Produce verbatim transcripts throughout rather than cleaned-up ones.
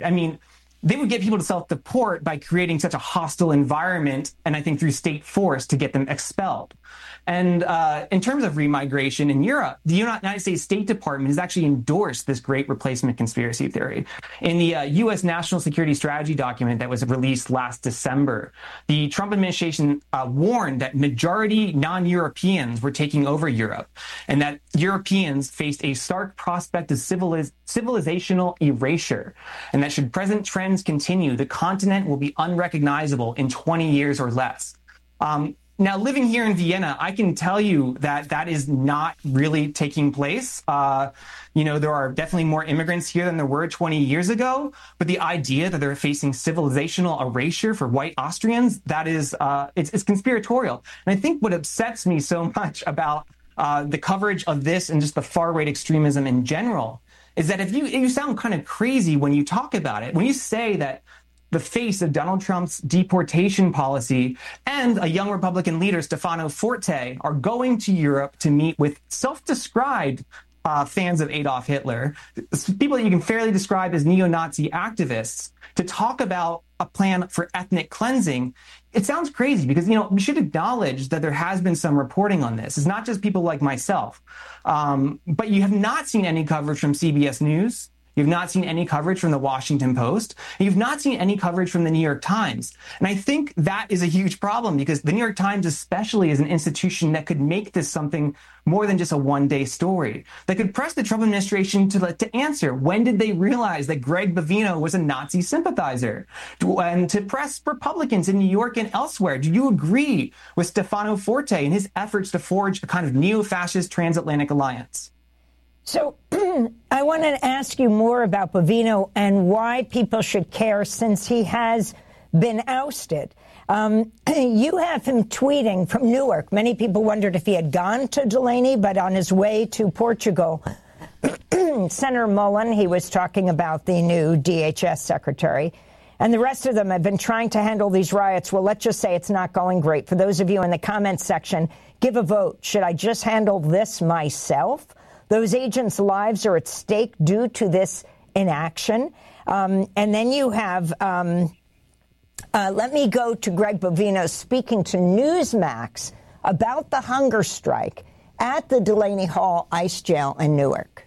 I mean, they would get people to self-deport by creating such a hostile environment, and I think through state force to get them expelled. And uh, in terms of remigration in Europe, the United States State Department has actually endorsed this great replacement conspiracy theory. In the uh, U S National Security Strategy document that was released last December, the Trump administration uh, warned that majority non-Europeans were taking over Europe, and that Europeans faced a stark prospect of civiliz- civilizational erasure, and that should present trends continue, the continent will be unrecognizable in twenty years or less. Um, Now, living here in Vienna, I can tell you that that is not really taking place. Uh, you know, there are definitely more immigrants here than there were twenty years ago. But the idea that they're facing civilizational erasure for white Austrians, that is, uh, it's, it's conspiratorial. And I think what upsets me so much about uh, the coverage of this and just the far-right extremism in general is that if you, you sound kind of crazy when you talk about it, when you say that the face of Donald Trump's deportation policy and a young Republican leader, Stefano Forte, are going to Europe to meet with self-described uh, fans of Adolf Hitler, people that you can fairly describe as neo-Nazi activists, to talk about a plan for ethnic cleansing. It sounds crazy because, you know, we should acknowledge that there has been some reporting on this. It's not just people like myself. Um, but you have not seen any coverage from C B S News. You've not seen any coverage from the Washington Post. You've not seen any coverage from the New York Times. And I think that is a huge problem because the New York Times especially is an institution that could make this something more than just a one-day story, that could press the Trump administration to, to answer, when did they realize that Greg Bovino was a Nazi sympathizer? And to press Republicans in New York and elsewhere, do you agree with Stefano Forte and his efforts to forge a kind of neo-fascist transatlantic alliance? So I want to ask you more about Bovino and why people should care since he has been ousted. Um, you have him tweeting from Newark. Many people wondered if he had gone to Delaney, but on his way to Portugal, Senator Mullen, he was talking about the new D H S secretary, and the rest of them have been trying to handle these riots. Well, let's just say it's not going great. For those of you in the comments section, give a vote. Should I just handle this myself? Those agents' lives are at stake due to this inaction. Um, and then you have, um, uh, let me go to Greg Bovino speaking to Newsmax about the hunger strike at the Delaney Hall ICE jail in Newark.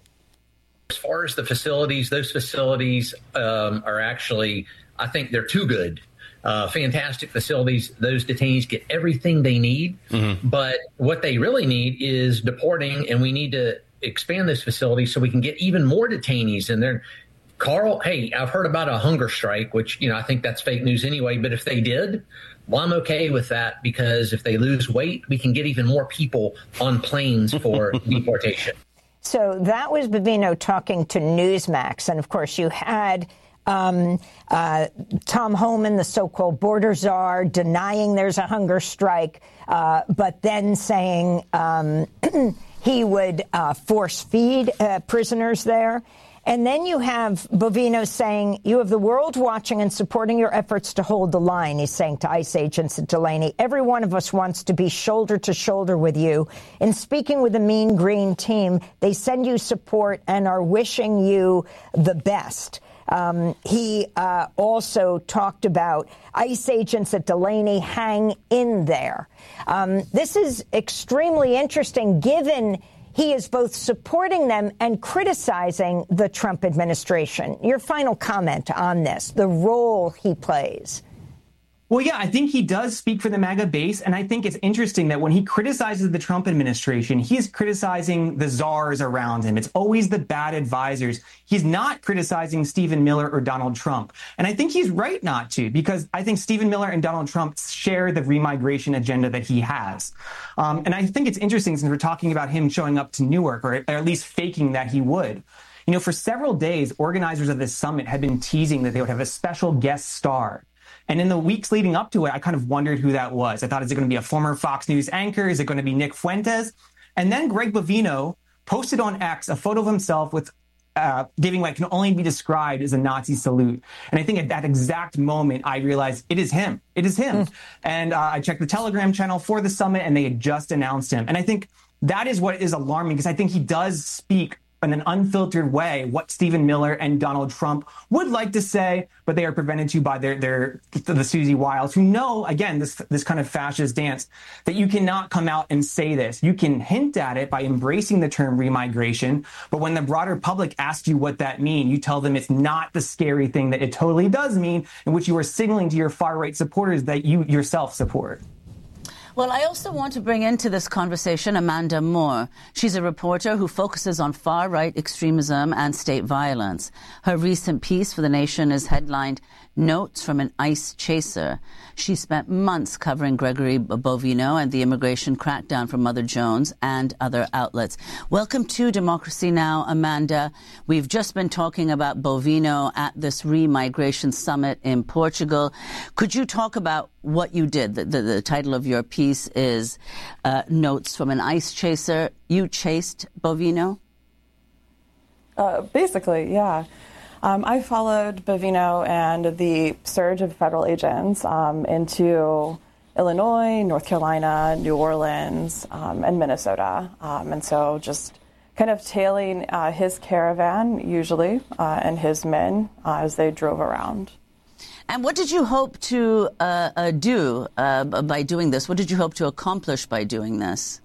As far as the facilities, those facilities um, are actually, I think they're too good. Uh, fantastic facilities. Those detainees get everything they need. Mm-hmm. But what they really need is deporting, and we need to expand this facility so we can get even more detainees in there. Carl, hey, I've heard about a hunger strike, which, you know, I think that's fake news anyway. But if they did, well, I'm okay with that, because if they lose weight, we can get even more people on planes for deportation. So that was Bovino talking to Newsmax. And of course, you had um, uh, Tom Homan, the so-called border czar, denying there's a hunger strike, uh, but then saying um, he would uh, force feed uh, prisoners there. And then you have Bovino saying, you have the world watching and supporting your efforts to hold the line, he's saying to ICE agents at Delaney. Every one of us wants to be shoulder to shoulder with you. In speaking with the Mean Green team, they send you support and are wishing you the best. Um, he uh, also talked about ICE agents at Delaney hang in there. Um, this is extremely interesting, given he is both supporting them and criticizing the Trump administration. Your final comment on this, the role he plays. Well, yeah, I think he does speak for the MAGA base. And I think it's interesting that when he criticizes the Trump administration, he's criticizing the czars around him. It's always the bad advisors. He's not criticizing Stephen Miller or Donald Trump. And I think he's right not to, because I think Stephen Miller and Donald Trump share the remigration agenda that he has. Um, and I think it's interesting, since we're talking about him showing up to Newark, or at least faking that he would. You know, for several days, organizers of this summit had been teasing that they would have a special guest star. And in the weeks leading up to it, I kind of wondered who that was. I thought, is it going to be a former Fox News anchor? Is it going to be Nick Fuentes? And then Greg Bovino posted on X a photo of himself with uh, giving what can only be described as a Nazi salute. And I think at that exact moment, I realized it is him. It is him. Mm. And uh, I checked the Telegram channel for the summit, and they had just announced him. And I think that is what is alarming, because I think he does speak in an unfiltered way what Stephen Miller and Donald Trump would like to say, but they are prevented to by their, their the Susie Wiles, who know, again, this this kind of fascist dance, that you cannot come out and say this. You can hint at it by embracing the term remigration, but when the broader public asks you what that means, you tell them it's not the scary thing that it totally does mean, in which you are signaling to your far-right supporters that you yourself support. Well, I also want to bring into this conversation Amanda Moore. She's a reporter who focuses on far-right extremism and state violence. Her recent piece for The Nation is headlined, Notes from an ICE Chaser. She spent months covering Gregory Bovino and the immigration crackdown for Mother Jones and other outlets. Welcome to Democracy Now!, Amanda. We've just been talking about Bovino at this Remigration Summit in Portugal. Could you talk about what you did? The, the, the title of your piece is uh, Notes from an ICE Chaser. You chased Bovino? Uh, basically, yeah. Um, I followed Bovino and the surge of federal agents um, into Illinois, North Carolina, New Orleans, um, and Minnesota. Um, and so just kind of tailing uh, his caravan, usually, uh, and his men uh, as they drove around. And what did you hope to uh, uh, do uh, by doing this? What did you hope to accomplish by doing this?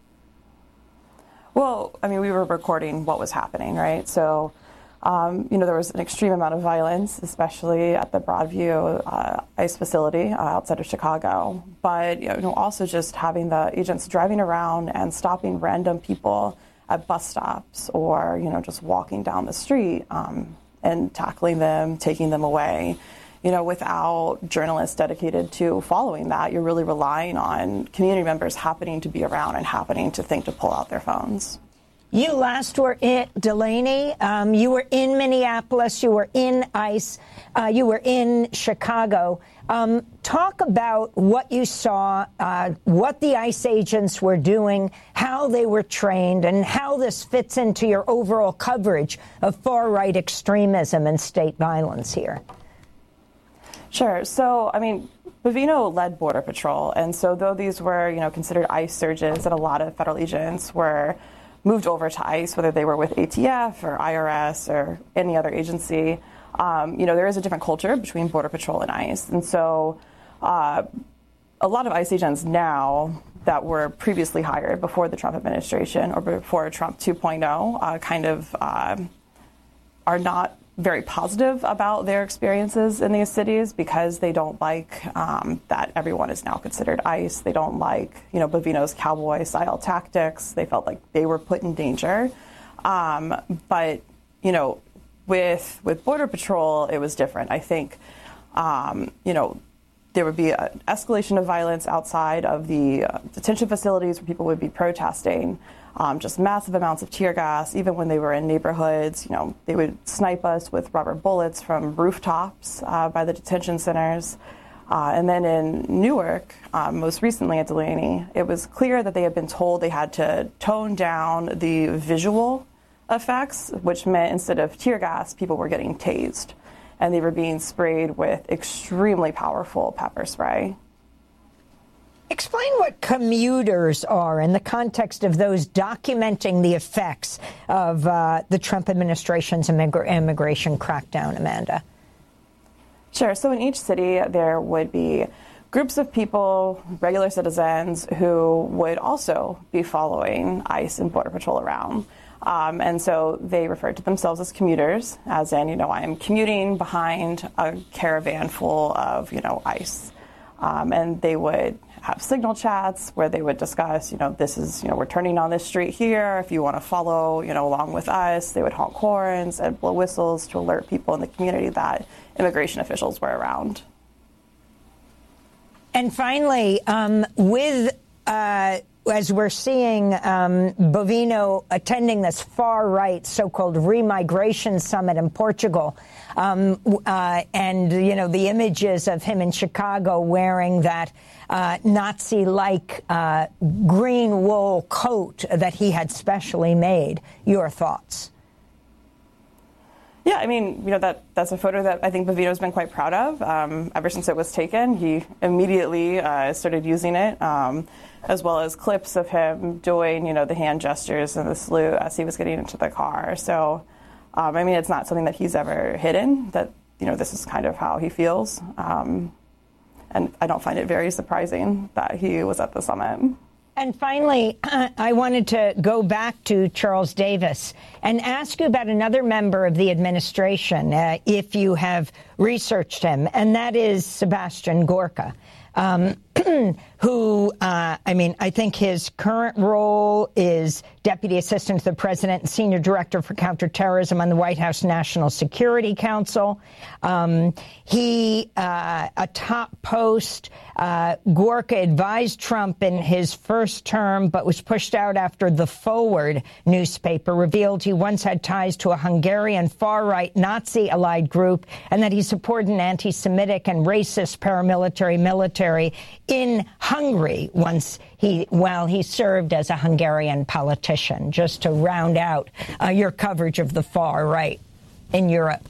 Well, I mean, we were recording what was happening, right? So, um, you know, there was an extreme amount of violence, especially at the Broadview uh, ICE facility uh, outside of Chicago. But, you know, also just having the agents driving around and stopping random people at bus stops or, you know, just walking down the street um, and tackling them, taking them away. You know, without journalists dedicated to following that, you're really relying on community members happening to be around and happening to think to pull out their phones. You last were in Delaney. Um, you were in Minneapolis. You were in ICE. Uh, you were in Chicago. Um, talk about what you saw, uh, what the ICE agents were doing, how they were trained, and how this fits into your overall coverage of far-right extremism and state violence here. Sure. So, I mean, Bovino led Border Patrol. And so though these were, you know, considered ICE surges, and a lot of federal agents were moved over to ICE, whether they were with A T F or I R S or any other agency, um, you know, there is a different culture between Border Patrol and ICE. And so uh, a lot of ICE agents now that were previously hired before the Trump administration or before Trump two point oh uh, kind of uh, are not very positive about their experiences in these cities because they don't like um, that everyone is now considered ICE. They don't like, you know, Bovino's cowboy-style tactics. They felt like they were put in danger. Um, but, you know, with with Border Patrol, it was different. I think, um, you know, there would be an escalation of violence outside of the uh, detention facilities where people would be protesting. Um, just massive amounts of tear gas. Even when they were in neighborhoods, you know, they would snipe us with rubber bullets from rooftops uh, by the detention centers. Uh, and then in Newark, um, most recently at Delaney, it was clear that they had been told they had to tone down the visual effects, which meant instead of tear gas, people were getting tased. And they were being sprayed with extremely powerful pepper spray. Explain what commuters are in the context of those documenting the effects of uh, the Trump administration's immig- immigration crackdown, Amanda. Sure. So in each city, there would be groups of people, regular citizens, who would also be following ICE and Border Patrol around. Um, and so they referred to themselves as commuters, as in, you know, I am commuting behind a caravan full of, you know, ICE. Um, and they would have signal chats where they would discuss, you know, this is, you know, we're turning on this street here. If you want to follow, you know, along with us, they would honk horns and blow whistles to alert people in the community that immigration officials were around. And finally, um, with, uh, as we're seeing um, Bovino attending this far-right so-called remigration summit in Portugal, um, uh, and, you know, the images of him in Chicago wearing that uh, Nazi-like uh, green wool coat that he had specially made. Your thoughts? Yeah, I mean, you know, that that's a photo that I think Bovino's been quite proud of. Um, ever since it was taken, he immediately uh, started using it, um, as well as clips of him doing, you know, the hand gestures and the salute as he was getting into the car. So, um, I mean, it's not something that he's ever hidden, that, you know, this is kind of how he feels. Um, and I don't find it very surprising that he was at the summit. And finally, uh, I wanted to go back to Charles Davis and ask you about another member of the administration, uh, if you have researched him, and that is Sebastian Gorka, um, who, uh, I mean, I think his current role is Deputy Assistant to the President and Senior Director for Counterterrorism on the White House National Security Council. Um, he, uh, a top post, uh, Gorka advised Trump in his first term, but was pushed out after The Forward newspaper revealed he once had ties to a Hungarian far-right Nazi-allied group and that he supported an anti-Semitic and racist paramilitary military in Hungary once he, while he served as a Hungarian politician, just to round out uh, your coverage of the far right in Europe.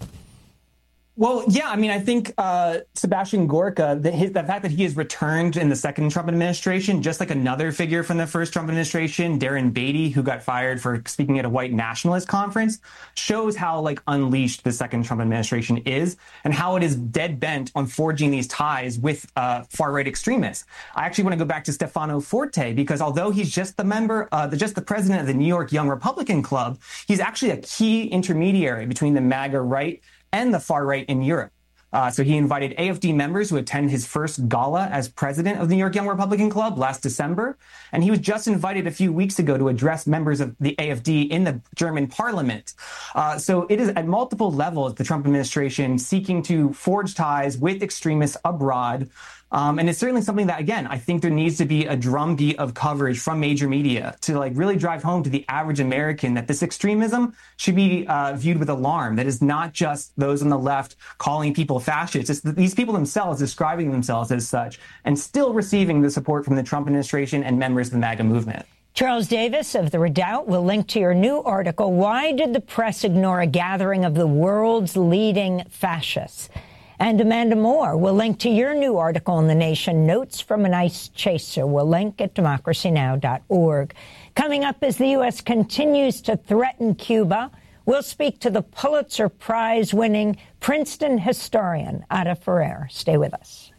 Well, yeah, I mean, I think uh, Sebastian Gorka, the, his, the fact that he has returned in the second Trump administration, just like another figure from the first Trump administration, Darren Beatty, who got fired for speaking at a white nationalist conference, shows how, like, unleashed the second Trump administration is and how it is dead bent on forging these ties with uh, far-right extremists. I actually want to go back to Stefano Forte, because although he's just the member, uh, the, just the president of the New York Young Republican Club, he's actually a key intermediary between the MAGA right and the far right in Europe. Uh, so he invited A F D members who attend his first gala as president of the New York Young Republican Club last December. And he was just invited a few weeks ago to address members of the A F D in the German parliament. Uh, so it is at multiple levels the Trump administration seeking to forge ties with extremists abroad. Um, and it's certainly something that, again, I think there needs to be a drumbeat of coverage from major media to, like, really drive home to the average American that this extremism should be uh, viewed with alarm. That is not just those on the left calling people fascists. It's these people themselves describing themselves as such and still receiving the support from the Trump administration and members of the MAGA movement. Charles Davis of The Redoubt will link to your new article, Why Did the Press Ignore a Gathering of the World's Leading Fascists? And Amanda Moore will link to your new article in The Nation, Notes from an Ice Chaser. We'll link at democracy now dot org. Coming up, as the U S continues to threaten Cuba, we'll speak to the Pulitzer Prize-winning Princeton historian, Ada Ferrer. Stay with us.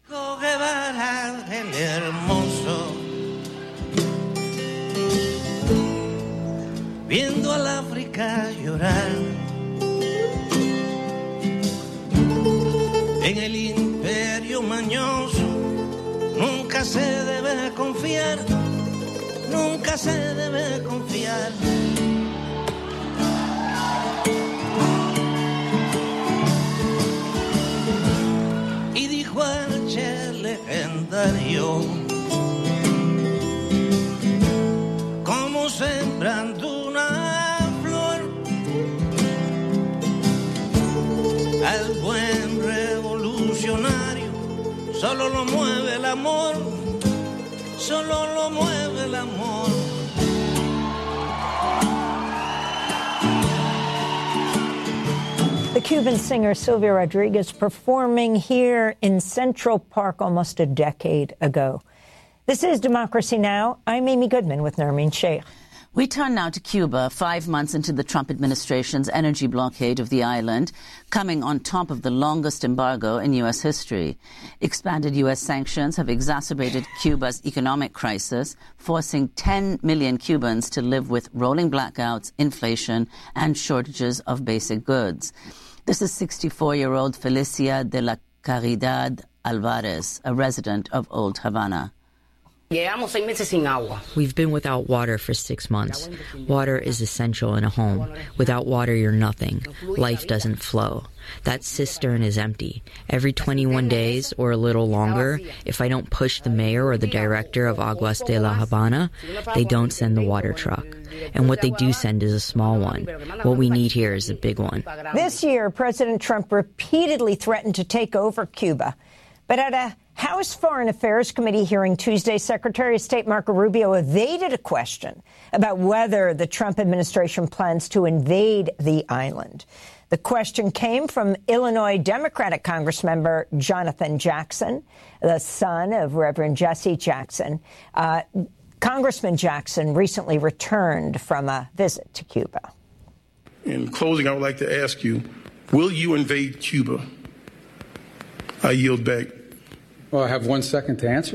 Viendo al África llorar. En el imperio mañoso nunca se debe confiar, nunca se debe confiar. Y dijo el Che legendario, como sembrando una flor al buen revolucionario, solo lo mueve el amor, solo lo mueve el amor. The Cuban singer Silvia Rodriguez performing here in Central Park almost a decade ago. This is Democracy Now! I'm Amy Goodman with Nermeen Sheikh. We turn now to Cuba, five months into the Trump administration's energy blockade of the island, coming on top of the longest embargo in U S history. Expanded U S sanctions have exacerbated Cuba's economic crisis, forcing ten million Cubans to live with rolling blackouts, inflation, and shortages of basic goods. This is sixty-four-year-old Felicia de la Caridad Alvarez, a resident of Old Havana. We've been without water for six months. Water is essential in a home. Without water, you're nothing. Life doesn't flow. That cistern is empty. Every twenty-one days or a little longer, if I don't push the mayor or the director of Aguas de la Habana, they don't send the water truck. And what they do send is a small one. What we need here is a big one. This year, President Trump repeatedly threatened to take over Cuba. But at a House Foreign Affairs Committee hearing Tuesday, Secretary of State Marco Rubio evaded a question about whether the Trump administration plans to invade the island. The question came from Illinois Democratic Congressmember Jonathan Jackson, the son of Reverend Jesse Jackson. Uh, Congressman Jackson recently returned from a visit to Cuba. In closing, I would like to ask you, will you invade Cuba? I yield back. Well, I have one second to answer.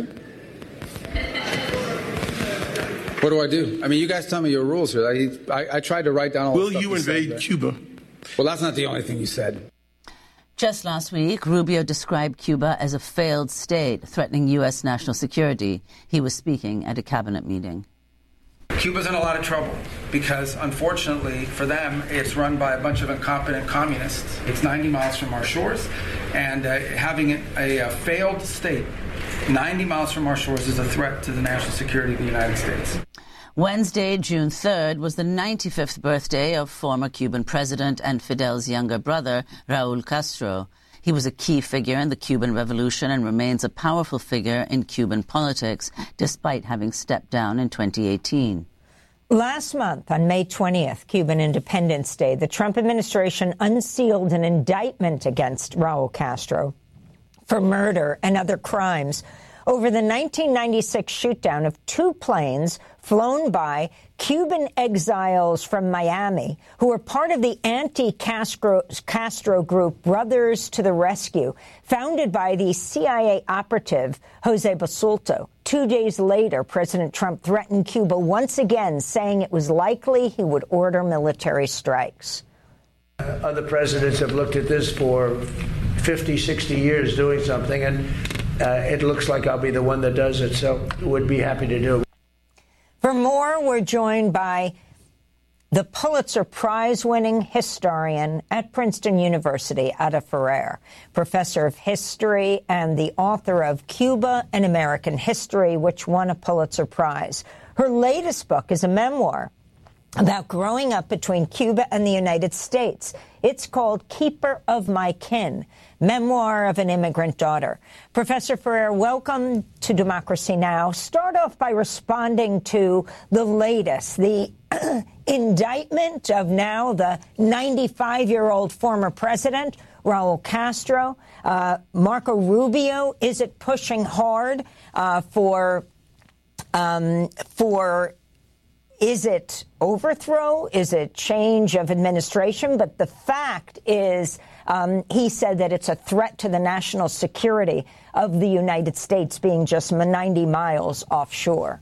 What do I do? I mean, you guys tell me your rules here. I, I, I tried to write down all Will the stuff you you invade said, Cuba? Well, that's not the only thing you said. Just last week, Rubio described Cuba as a failed state, threatening U S national security. He was speaking at a cabinet meeting. Cuba's in a lot of trouble because, unfortunately for them, it's run by a bunch of incompetent communists. It's ninety miles from our shores, and uh, having a, a failed state ninety miles from our shores is a threat to the national security of the United States. Wednesday, June third, was the ninety-fifth birthday of former Cuban president and Fidel's younger brother, Raul Castro. He was a key figure in the Cuban Revolution and remains a powerful figure in Cuban politics, despite having stepped down in twenty eighteen. Last month, on May twentieth, Cuban Independence Day, the Trump administration unsealed an indictment against Raul Castro for murder and other crimes over the nineteen ninety-six shootdown of two planes flown by Cuban exiles from Miami who were part of the anti-Castro Castro group Brothers to the Rescue, founded by the C I A operative Jose Basulto. Two days later, President Trump threatened Cuba once again, saying it was likely he would order military strikes. Uh, other presidents have looked at this for fifty, sixty years doing something, and uh, it looks like I'll be the one that does it, so would be happy to do it. For more, we're joined by the Pulitzer Prize-winning historian at Princeton University, Ada Ferrer, professor of history and the author of Cuba, An American History, which won a Pulitzer Prize. Her latest book is a memoir about growing up between Cuba and the United States. It's called Keeper of My Kin, Memoir of an Immigrant Daughter. Professor Ferrer, welcome to Democracy Now! Start off by responding to the latest, the indictment of now the ninety-five-year-old former president, Raul Castro. Uh, Marco Rubio, is it pushing hard uh, for um, for Is it overthrow? Is it change of administration? But the fact is, um, he said that it's a threat to the national security of the United States being just ninety miles offshore.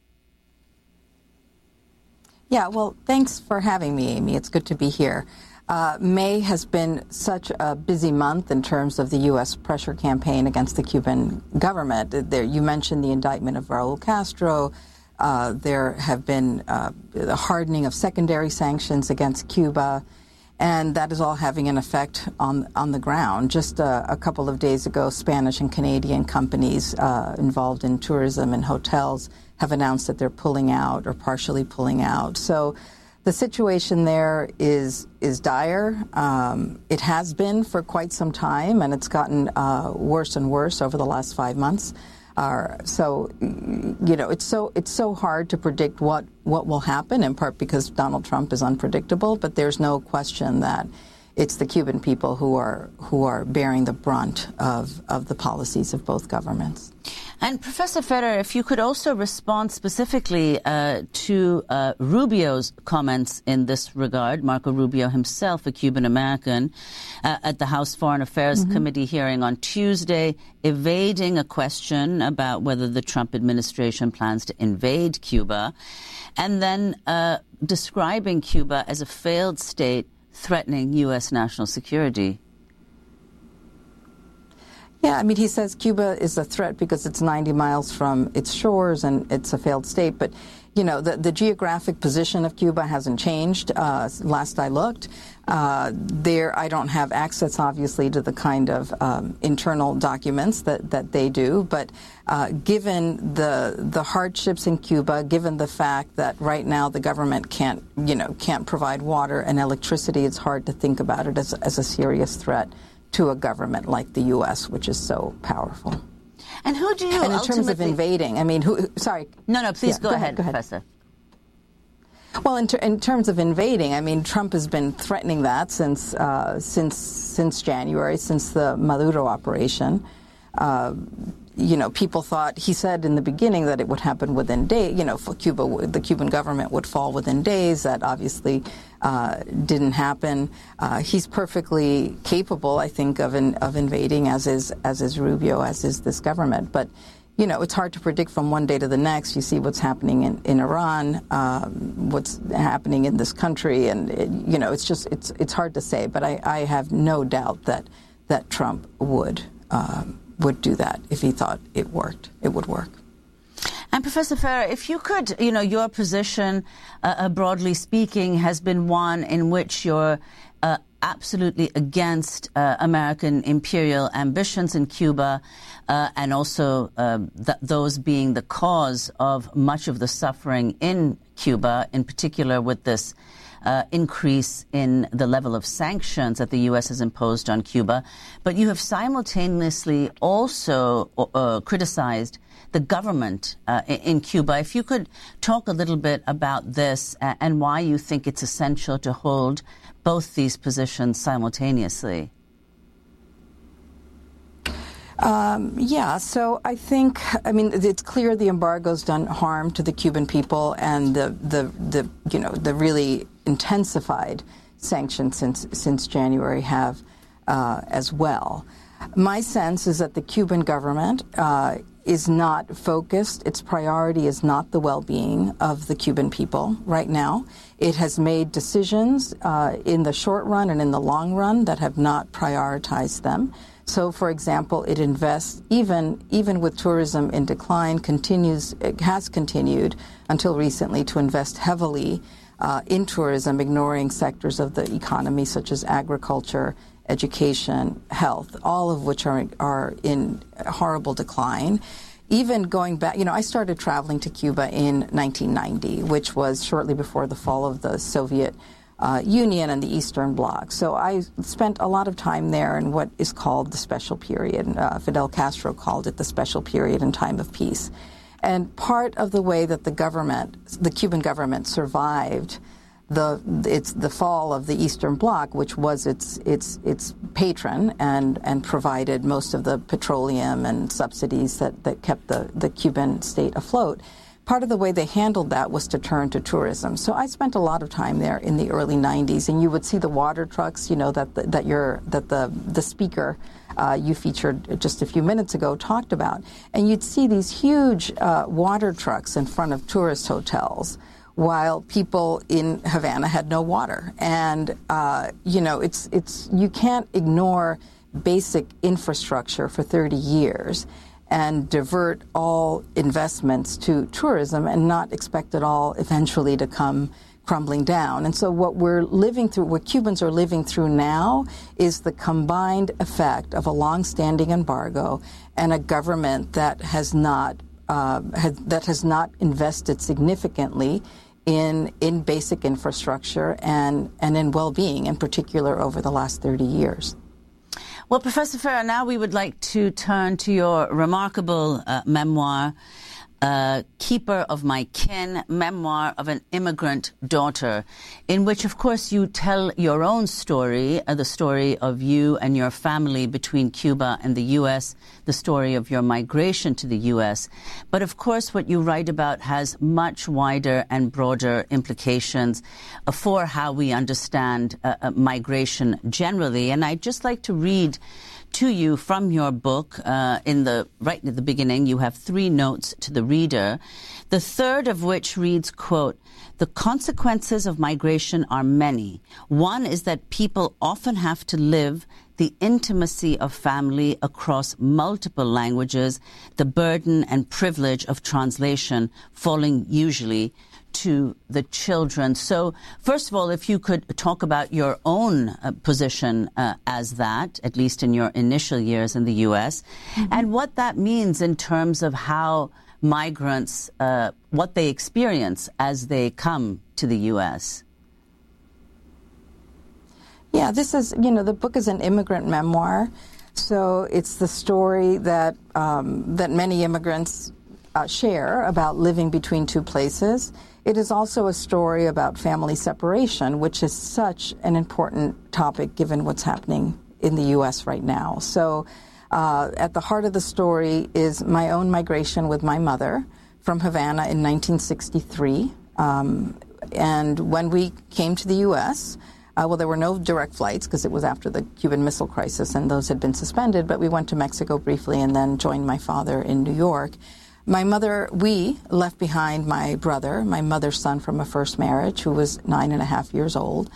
Yeah, well, thanks for having me, Amy. It's good to be here. Uh, May has been such a busy month in terms of the U S pressure campaign against the Cuban government. There, you mentioned the indictment of Raul Castro. Uh, there have been uh, the hardening of secondary sanctions against Cuba, and that is all having an effect on on the ground. Just uh, a couple of days ago, Spanish and Canadian companies uh, involved in tourism and hotels have announced that they're pulling out or partially pulling out. So the situation there is is dire. Um, it has been for quite some time, and it's gotten uh, worse and worse over the last five months. Uh, so, you know, it's so it's so hard to predict what, what will happen, in part because Donald Trump is unpredictable. But there's no question that it's the Cuban people who are who are bearing the brunt of, of the policies of both governments. And Professor Ferrer, if you could also respond specifically uh, to uh, Rubio's comments in this regard. Marco Rubio himself, a Cuban American, uh, at the House Foreign Affairs mm-hmm. Committee hearing on Tuesday, evading a question about whether the Trump administration plans to invade Cuba, and then uh, describing Cuba as a failed state threatening U S national security. Yeah, I mean, he says Cuba is a threat because it's ninety miles from its shores and it's a failed state. But, you know, the, the geographic position of Cuba hasn't changed. Uh, last I looked, uh, there I don't have access, obviously, to the kind of um, internal documents that, that they do. But uh, given the the hardships in Cuba, given the fact that right now the government can't, you know, can't provide water and electricity, it's hard to think about it as, as a serious threat to a government like the U S, which is so powerful. And who do you And in terms of ultimately- invading, I mean, who? Sorry. No, no, please Yeah, go, go ahead, ahead, go ahead. Professor. Well, in, ter- in terms of invading, I mean, Trump has been threatening that since uh, since since January, since the Maduro operation. Uh, you know, people thought, he said in the beginning that it would happen within days. You know, for Cuba, the Cuban government would fall within days. That obviously uh, didn't happen. Uh, he's perfectly capable, I think, of in, of invading, as is as is Rubio, as is this government, but. You know, it's hard to predict from one day to the next. You see what's happening in, in Iran, um, what's happening in this country, and, it, you know, it's just, it's it's hard to say. But I, I have no doubt that that Trump would um, would do that if he thought it worked. It would work. And Professor Farah, if you could, you know, your position, uh, broadly speaking, has been one in which you're uh, absolutely against uh, American imperial ambitions in Cuba, uh, and also uh, th- those being the cause of much of the suffering in Cuba, in particular with this uh, increase in the level of sanctions that the U S has imposed on Cuba. But you have simultaneously also uh, criticized the government uh, in Cuba. If you could talk a little bit about this uh, and why you think it's essential to hold both these positions simultaneously. Um, yeah, so I think, I mean, it's clear the embargo's done harm to the Cuban people, and the, the, the you know, the really intensified sanctions since since January have uh, as well. My sense is that the Cuban government uh, is not focused. Its priority is not the well-being of the Cuban people right now. It has made decisions uh, in the short run and in the long run that have not prioritized them. So, for example, it invests, even even with tourism in decline, continues, it has continued until recently to invest heavily uh, in tourism, ignoring sectors of the economy such as agriculture, education, health, all of which are are in horrible decline. Even going back, you know, I started traveling to Cuba in nineteen ninety, which was shortly before the fall of the Soviet uh, Union and the Eastern Bloc. So I spent a lot of time there in what is called the special period. Uh, Fidel Castro called it the special period in time of peace. And part of the way that the government, the Cuban government, survived the it's the fall of the Eastern Bloc, which was its its its patron and and provided most of the petroleum and subsidies that, that kept the, the Cuban state afloat. Part of the way they handled that was to turn to tourism. So I spent a lot of time there in the early nineties, and you would see the water trucks, you know, that the, that you're that the the speaker uh, you featured just a few minutes ago talked about, and you'd see these huge uh, water trucks in front of tourist hotels, while people in Havana had no water. And, uh, you know, it's it's you can't ignore basic infrastructure for thirty years and divert all investments to tourism and not expect it all eventually to come crumbling down. And so what we're living through, what Cubans are living through now, is the combined effect of a long-standing embargo and a government that has not uh, has, that has not invested significantly in in basic infrastructure and, and in well-being, in particular, over the last thirty years. Well, Professor Farah, now we would like to turn to your remarkable uh, memoir, uh, Keeper of My Kin, Memoir of an Immigrant Daughter, in which, of course, you tell your own story, uh, the story of you and your family between Cuba and the U S, the story of your migration to the U S. But, of course, what you write about has much wider and broader implications uh, for how we understand uh, uh, migration generally. And I'd just like to read to you from your book. Uh, in the right at the beginning, you have three notes to the reader, the third of which reads, quote, "The consequences of migration are many. One is that people often have to live the intimacy of family across multiple languages, the burden and privilege of translation falling usually to the children." So, first of all, if you could talk about your own uh, position uh, as that, at least in your initial years in the U S, mm-hmm. and what that means in terms of how migrants, uh, what they experience as they come to the U S. Yeah, this is, you know, the book is an immigrant memoir. So it's the story that um, that many immigrants uh, share about living between two places. It is also a story about family separation, which is such an important topic given what's happening in the U S right now. So uh, at the heart of the story is my own migration with my mother from Havana in nineteen sixty-three. Um, and when we came to the U S, uh, well, there were no direct flights because it was after the Cuban Missile Crisis and those had been suspended, but we went to Mexico briefly and then joined my father in New York. My mother, we left behind my brother, my mother's son from a first marriage, who was nine and a half years old.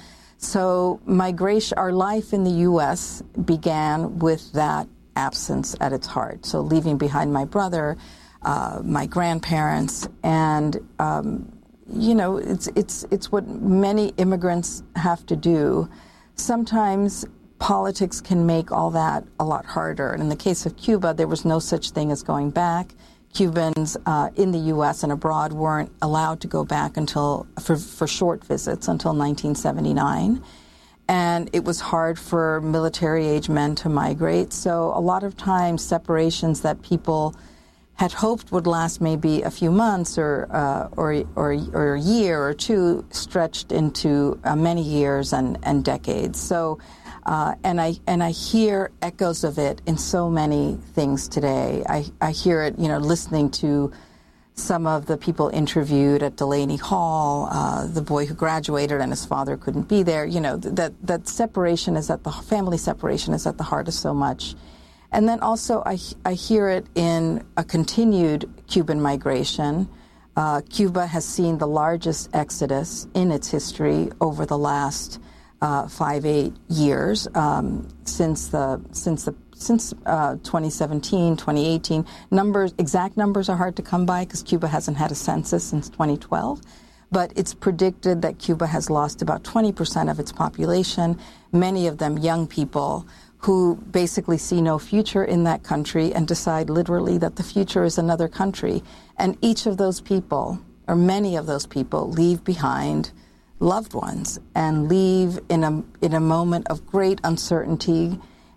So migration, our life in the U S began with that absence at its heart. So leaving behind my brother, uh, my grandparents, and um, you know, it's it's it's what many immigrants have to do. Sometimes politics can make all that a lot harder. And in the case of Cuba, there was no such thing as going back. Cubans uh, in the U S and abroad weren't allowed to go back until for, for short visits until nineteen seventy-nine. And it was hard for military-age men to migrate. So a lot of times separations that people had hoped would last maybe a few months or uh, or, or or a year or two stretched into uh, many years and, and decades. So, uh, and I and I hear echoes of it in so many things today. I, I hear it, you know, listening to some of the people interviewed at Delaney Hall, uh, the boy who graduated and his father couldn't be there. You know, that that separation is at the family separation is at the heart of so much. And then also I, I hear it in a continued Cuban migration. Uh, Cuba has seen the largest exodus in its history over the last uh, five, eight years um, since the since the since uh, twenty seventeen, twenty eighteen. Numbers, exact numbers are hard to come by because Cuba hasn't had a census since twenty twelve. But it's predicted that Cuba has lost about twenty percent of its population, many of them young people who basically see no future in that country and decide literally that the future is another country. And each of those people, or many of those people, leave behind loved ones and leave in a in a moment of great uncertainty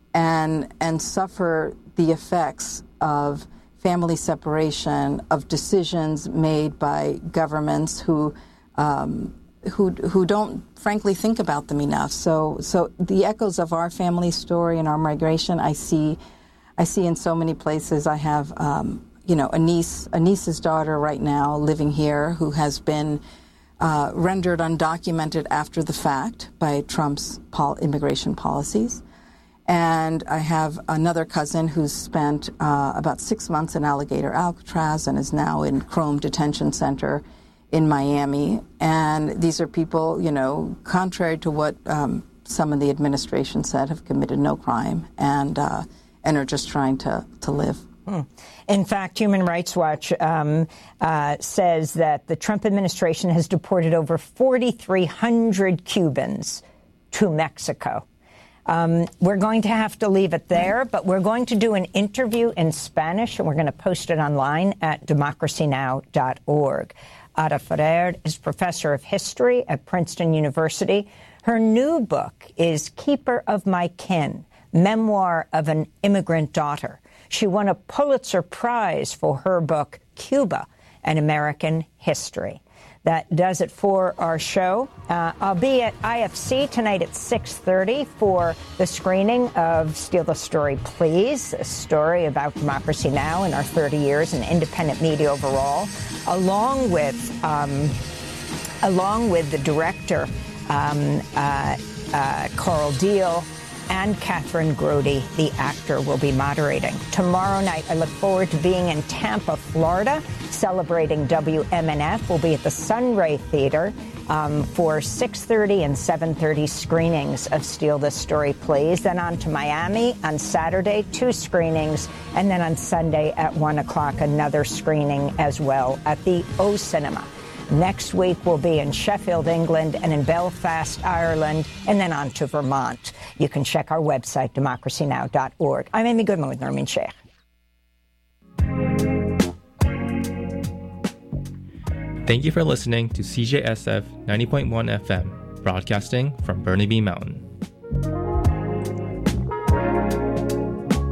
and and suffer the effects of family separation, of decisions made by governments who um, who who don't frankly think about them enough. So so the echoes of our family story and our migration I see I see in so many places. I have um, you know a niece a niece's daughter right now living here who has been uh, rendered undocumented after the fact by Trump's pol- immigration policies. And I have another cousin who's spent uh, about six months in Alligator Alcatraz and is now in Chrome Detention Center in Miami. And these are people, you know, contrary to what um, some of the administration said, have committed no crime and uh, and are just trying to, to live. Hmm. In fact, Human Rights Watch um, uh, says that the Trump administration has deported over forty-three hundred Cubans to Mexico. Um, we're going to have to leave it there, but we're going to do an interview in Spanish, and we're going to post it online at democracy now dot org. Ada Ferrer is professor of history at Princeton University. Her new book is Keeper of My Kin, Memoir of an Immigrant Daughter. She won a Pulitzer Prize for her book, Cuba, An American History. That does it for our show. Uh, I'll be at I F C tonight at six thirty for the screening of Steal the Story, Please, a story about Democracy Now! In our thirty years and independent media overall, along with um, along with the director, um, uh, uh, Carl Deal, and Catherine Grody, the actor, will be moderating. Tomorrow night, I look forward to being in Tampa, Florida, celebrating W M N F. We'll be at the Sunray Theater um, for six thirty and seven thirty screenings of Steal This Story, Please. Then on to Miami on Saturday, two screenings. And then on Sunday at one o'clock, another screening as well at the O Cinema. Next week, we'll be in Sheffield, England, and in Belfast, Ireland, and then on to Vermont. You can check our website, democracy now dot org. I'm Amy Goodman with Nermeen Sheikh. Thank you for listening to C J S F ninety point one F M, broadcasting from Burnaby Mountain.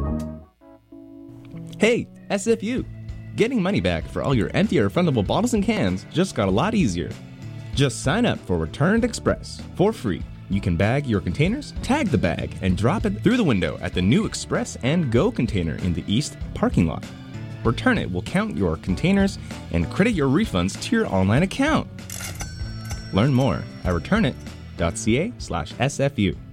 Hey, S F U! Getting money back for all your empty or refundable bottles and cans just got a lot easier. Just sign up for Returned Express for free. You can bag your containers, tag the bag, and drop it through the window at the new Express and Go container in the East parking lot. Return It will count your containers and credit your refunds to your online account. Learn more at returnit.ca slash SFU.